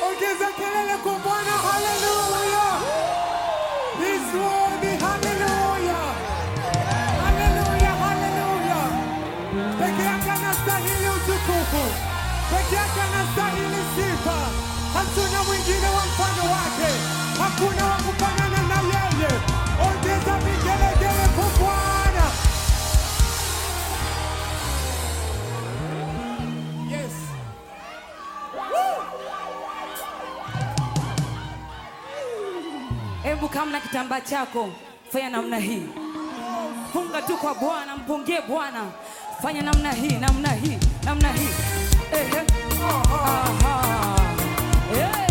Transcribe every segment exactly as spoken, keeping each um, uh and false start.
Ongeza kelele kwa Bwana, haleluya. He's worthy, haleluya. Haleluya, haleluya. Peke yake anastahili utukufu. Peke yake anastahili sifa. Hatuna mwingine wa mfano wake. Hakuna wa kufanana na yeye. Ongeza vigelegele kwa Bwana. Yes. Hebu kama na kitambaa chako, fanya namna hii. Funga tu kwa Bwana, mpungie Bwana. Fanya namna hii, namna hii, namna hii. Ehe. Aha. Hey.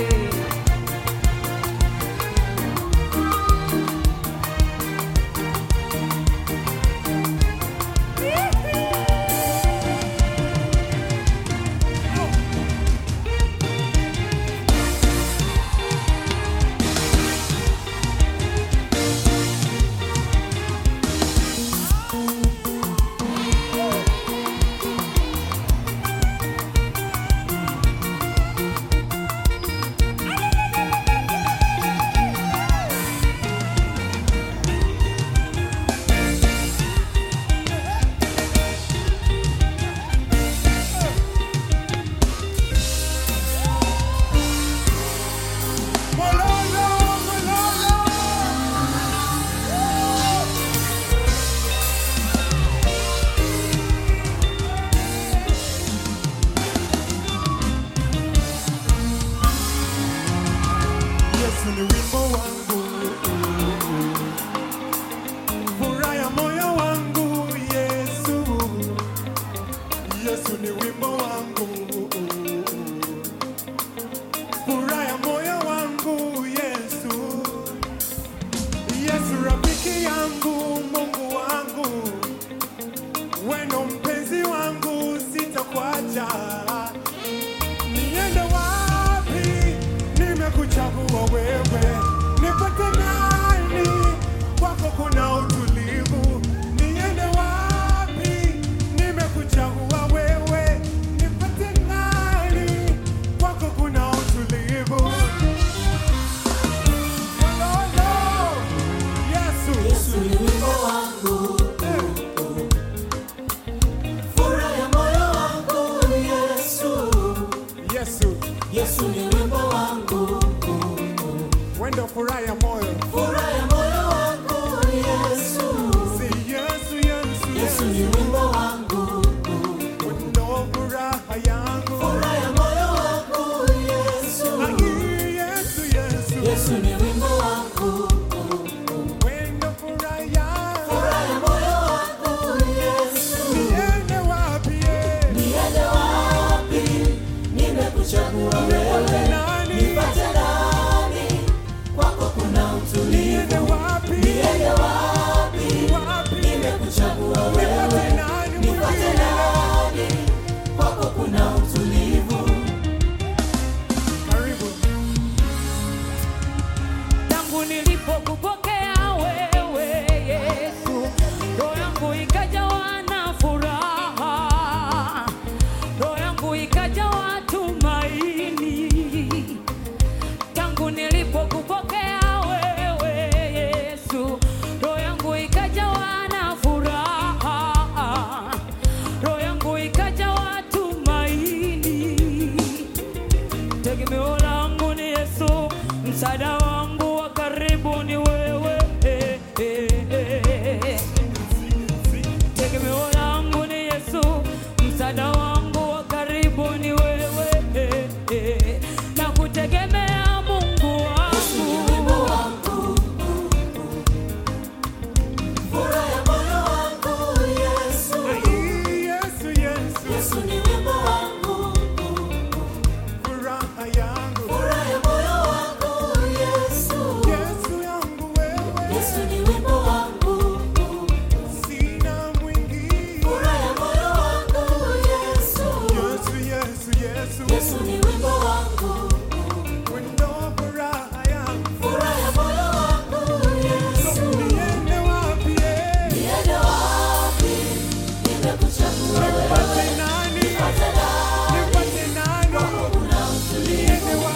Yesu ni wimbo wangu. Wendo furaha ya moyo. Furaha ya moyo wangu Yesu. Si Yesu, Yesu, Yesu ni wimbo wangu. Wendo furaha yangu. Furaha ya moyo wangu Yesu. Ai Yesu, Yesu. Yesu ni wimbo wangu. Wendo furaha yangu. Furaha ya moyo wangu Yesu. Niende wapi? Niende wapi? Nimekuchagua wewe. Nipate nani? Kwako kuna utulivu. Niende wapi? Niende wapi? Wapi? Nimekuchagua wewe. Nipate nani Nipate mwingine? nani? Kwako kuna utulivu. Karibu. Tangu nilipokupokea wewe Yesu, roho yangu ikajawa na furaha, roho yangu ikajawa tumaini. Tangu nilipokupokea wewe Yesu, roho yangu ikajawa na furaha, roho yangu ikajawa tumaini. Tegemeo langu ni Yesu, msaada wangu wa karibu ni wewe. Eh, eh, eh. Tegemeo langu ni Yesu, msaada wangu wa karibu ni wewe. Eh, eh. Na kutegemea Mungu wangu. Furaha ya moyo wangu Yesu. Ai Yesu, Yesu. Yesu ni wimbo wangu. Furaha yangu. Furaha ya moyo wangu Yesu. Yesu yangu wewe. Yesu ni wimbo wangu. Sina mwingine. Furaha ya moyo wangu Yesu. Yesu, Yesu, Yesu. Yesu ni wimbo wangu. Wendo furaha yangu. Furaha ya moyo wangu Yesu. Niende wapi? Niende wapi? Nimekuchagua wewe. Nipate nani? Nipate nani? Nipate nani? Kwako kuna utulivu. Niende wapi?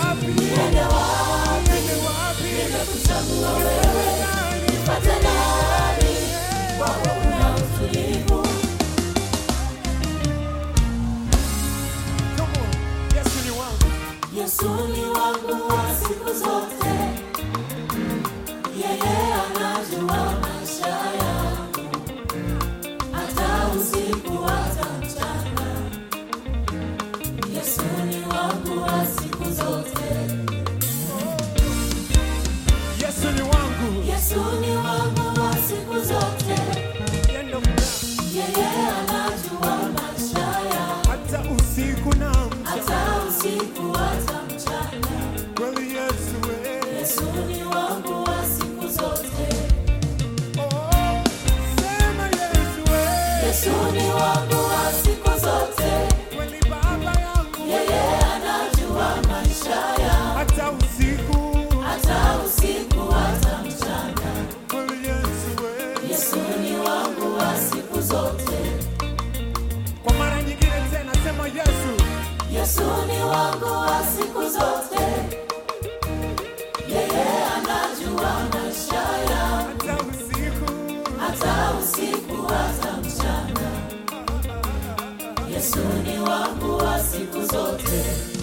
Yesu ni wangu wa siku zote. Yeye anajua maisha yangu, hata usiku hata mchana. Yesu ni wangu wa siku zote. Yesu ni wangu. Yesu ni wangu wa siku zote. Yendo mna. Yeye anajua maisha yangu, Hata usiku na mchana. hata usiku hata mchana. Kweli Yesu we. Yesu ni wangu wa siku zote. Oh, sema Yesu we. Yesu ni wangu wa siku zote. Kweli Baba yangu. Yeye anajua maisha yangu, Hata usiku. hata usiku hata mchana. Kweli Yesu we. Yesu ni wangu wa siku zote. Kwa mara nyingine tena sema Yesu. Yesu ni wangu wa siku zote. Yeye anajua maisha yangu, Hata usiku. hata usiku hata mchana. Yesu ni wangu wa siku zote.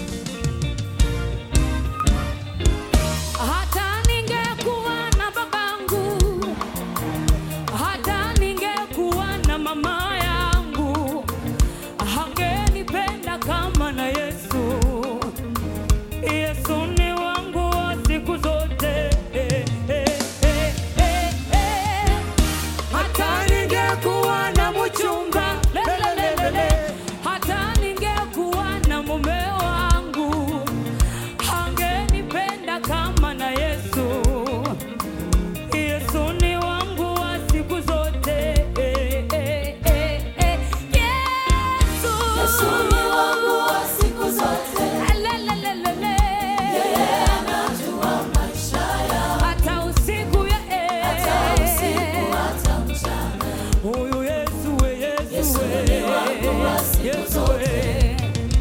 Hata ningekuwa na babangu, hata ningekuwa na mama yangu, hangenipenda kama na Yesu. Yesu ni wangu wa siku zote. Eh, eh, eh, eh, eh. Hata ningekuwa na mchumba, lelelelele, hata ningekuwa na mume wangu, hangenipenda kama na Yesu. Yesu ni wangu wa siku zote. Eh, eh, eh, eh. Yesu. Yesu ni wangu wa siku zote. Lelelelele. Yeye anajua maisha yangu, Hata usiku ya hata usiku hata mchana. huyu Yesu we, Yesu Yesu we, ni wangu wa siku Yesu zote. we.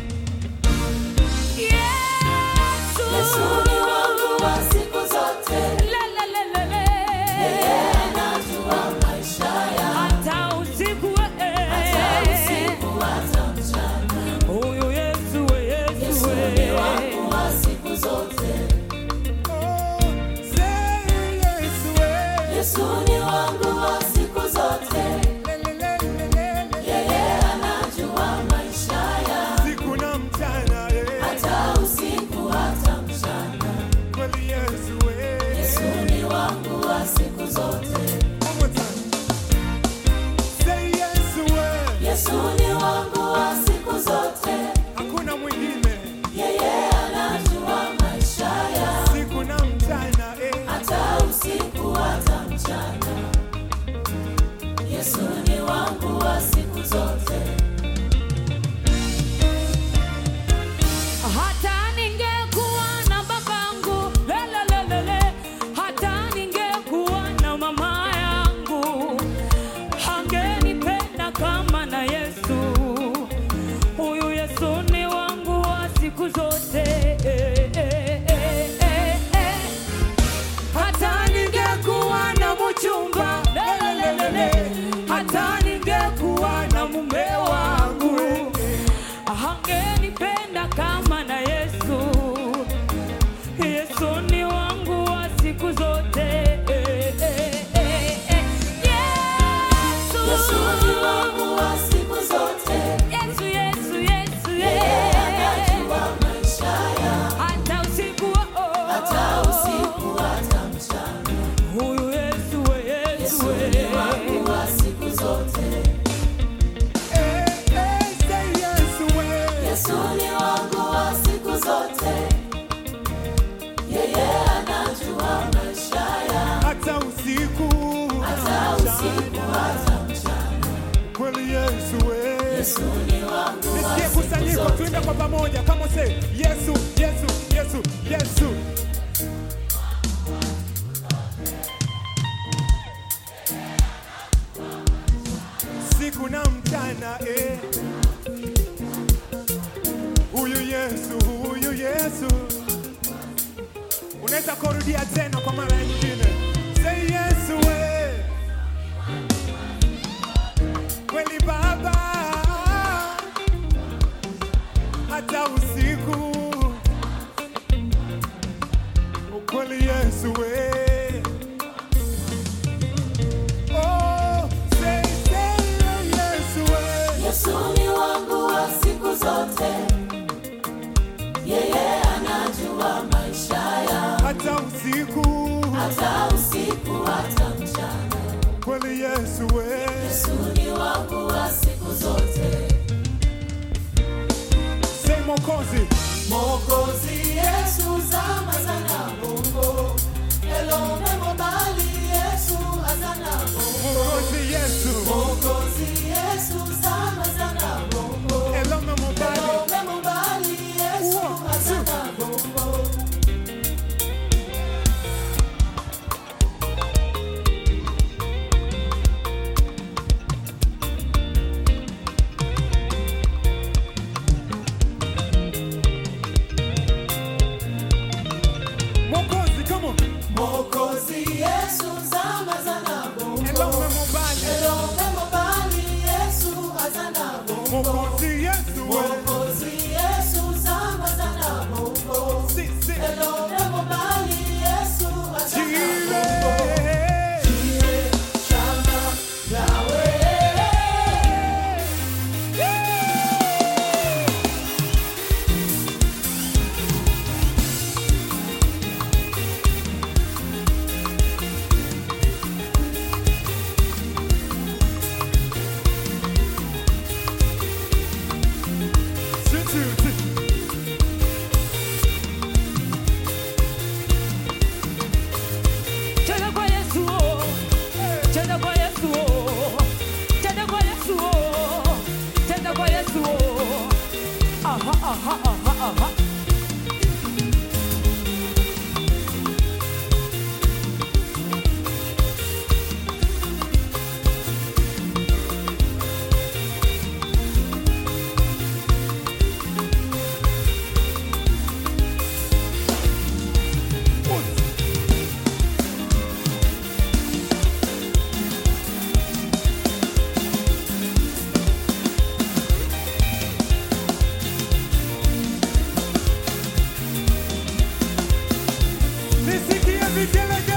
Yesu ni wangu wa siku zote. Lelelelele. Yeye anajua maisha yangu, Hata usiku we, hata usiku hata mchana. huyu Yesu we, Yesu Yesu we. ni wangu wa siku zote. Oh, say Yesu we. Yesu ni wangu wa siku zote. Lelelelele. Yeye anajua maisha yangu, Siku na mchana eh. hata usiku hata mchana. Kweli Yesu we. Yesu ni wangu wa siku zote. One more time. Say Yesu we. Yesu ni wangu wa siku zote. Hakuna mwingine. Yeye anajua maisha yangu, Siku na mchana eh. hata usiku hata mchana. Yesu ni wangu wa siku zote. Hata ningekuwa na babangu, lelelelele, hata ningekuwa na mama yangu, hangenipenda kama na Yesu. Huyu Yesu ni wangu wa siku zote. Eh, eh, eh, eh, eh. Hata ningekuwa na mchumba, lelelelele, hata ningekuwa na mume wangu, hangenipenda kama na Yesu. Yesu ni wangu wa siku zote. Eh, eh, eh, eh. Yesu. Yesu ni wangu wa siku zote. Yesu, Yesu, Yesu, Yeye anajua yeah. maisha yangu, Hata usiku oh, hata usiku hata mchana. huyu Yesu we, Yesu Yesu we. ni wangu wa siku zote. Eh, eh, say Yesu we. Yesu ni wangu wa siku zote. Yeye anajua maisha yangu, Hata usiku. hata usiku hata mchana. Kweli Yesu we. Yesu ni wangu wa Nisikie siku kusanyiko zote. tuende kwa pamoja. Kama say Yesu, Yesu, Yesu, Yesu. Siku na mchana eh. Huyu Yesu, huyu Yesu. Unaweza kurudia tena kwa mara nyingine. Say Yesu we. Kweli Baba. Hata usiku wa maisha yangu. hata usiku, Hata usiku hata mchana. kweli Yesu we. Yesu ni wangu wa siku zote. Say Mwokozi. Mwokozi Yesu zama sana Mungu. Elome mobali Yesu azana Mungu. Mwokozi Yesu. Mwokozi Yesu zama sana Mungu. Elome mobali. Elome mobali Yesu azana Mungu. Mwokozi, come on. Mwokozi Yesu zama sana Mungu. Elome mobali. Elome mobali Yesu azana Mungu. Mwokozi Yesu we. Mwokozi Yesu zama sana Mungu. Si, si. Elome mobali Yesu azana Jire. Mungu. Jire shama yawe. Si, si, si. Cheza kwa Yesu, oh. Cheza kwa Yesu, oh. Cheza kwa Yesu, oh. Cheza kwa Yesu, oh. Aha, aha, aha, aha. Nisikie vigelegele.